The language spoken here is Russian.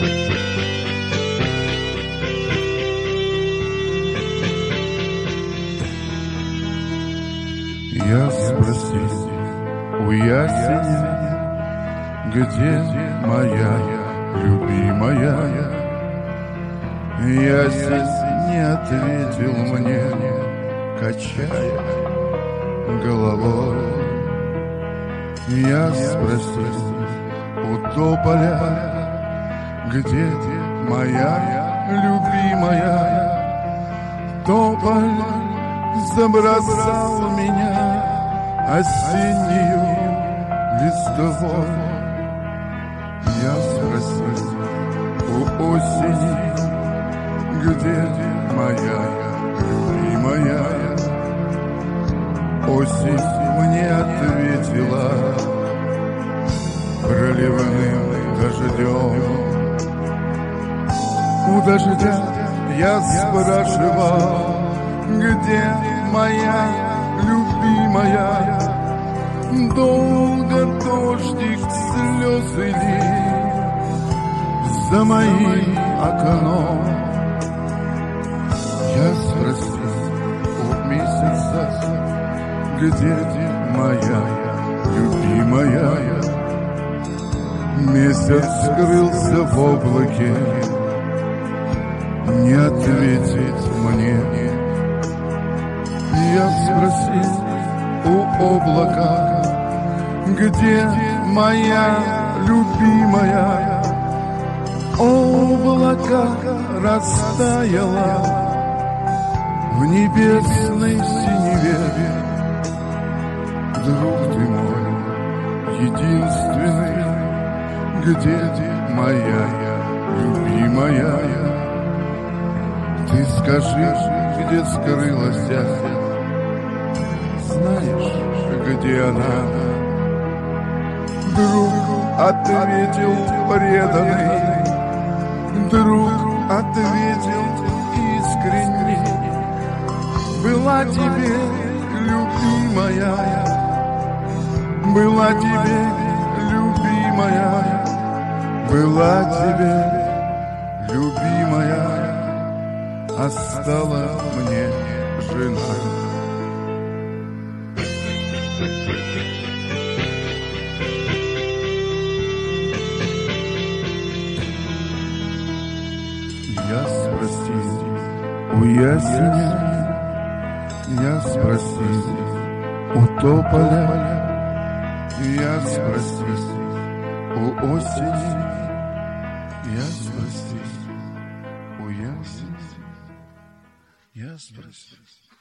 Я спросил у ясеня, где моя любимая? Ясень не ответил мне, качая головой. Я спросил у тополя, где моя любимая? Тополь забросал меня осеннюю листвой. Я спросил у осени, где моя любимая? Осень мне ответила проливным дождем. У дождя я спрашивал, где моя любимая? Долго дождик слезы лил за моим окном. Я спросил у месяца, где моя любимая? Месяц скрылся в облаке, не ответить мне. Я спросил у облака, где моя любимая? Облако растаяло в небесной синеве. Друг ты мой единственный, где моя любимая? Ты скажи, где скрылась я? Знаешь, где она? Друг ответил преданный, друг ответил искренне. Была тебе любимая, была тебе любимая, была тебе любимая, а стала мне жена. Я спросил у ясеня, я спросил у тополя, я спросил у осени, я спросил у ясеня, я спросил.